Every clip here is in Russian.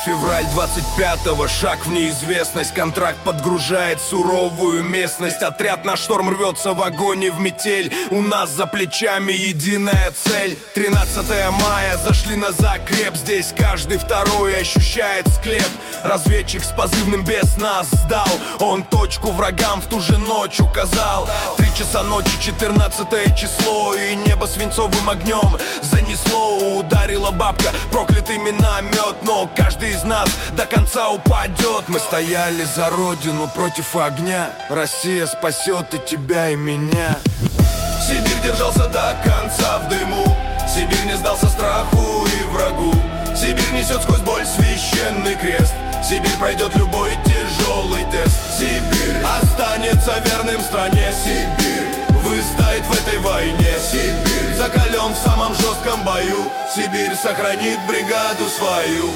Февраль 25-го, шаг в неизвестность. Контракт подгружает суровую местность. Отряд на шторм рвется в огонь и в метель. У нас за плечами единая цель. 13 мая, зашли на закреп. Здесь каждый второй ощущает склеп. Разведчик с позывным без нас сдал. Он точку врагам в ту же ночь указал. 3 часа ночи, 14 число. И небо свинцовым огнем занесло. Ударила бабка, проклятый миномет. Но каждый из нас до конца упадет. Мы стояли за родину против огня. Россия спасет и тебя, и меня. Сибирь держался до конца в дыму. Сибирь не сдался страху и врагу. Сибирь несет сквозь боль священный крест. Сибирь пройдет любой тяжелый тест. Сибирь останется верным стране. Сибирь выстоит в этой войне. Сибирь закален в самом жестком бою. Сибирь сохранит бригаду свою.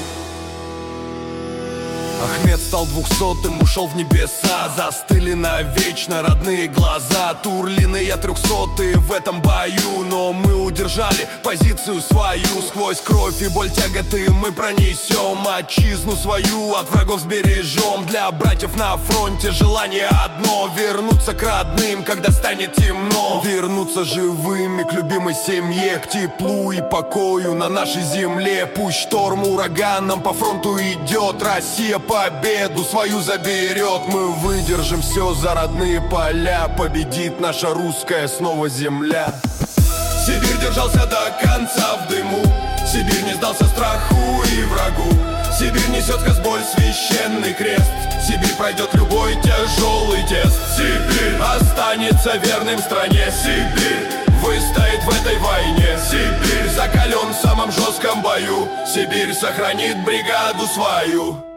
Ахмед стал 200-м, ушел в небеса. Застыли навечно родные глаза. Турлиные 300-е в этом бою. Но мы удержали позицию свою. Сквозь кровь и боль тяготы мы пронесем. Отчизну свою от врагов сбережем. Для братьев на фронте желание одно: вернуться к родным, когда станет темно. Вернуться живыми к любимой семье, к теплу и покою на нашей земле. Пусть шторм ураганом по фронту идет. Россия победу свою заберет. Мы выдержим все за родные поля. Победит наша русская снова земля. Сибирь держался до конца в дыму. Сибирь не сдался страху и врагу. Сибирь несет сквозь боль священный крест. Сибирь пройдет любой тяжелый тест. Сибирь останется верным стране. Сибирь выстоит в этой войне. Сибирь закален в самом жестком бою. Сибирь сохранит бригаду свою.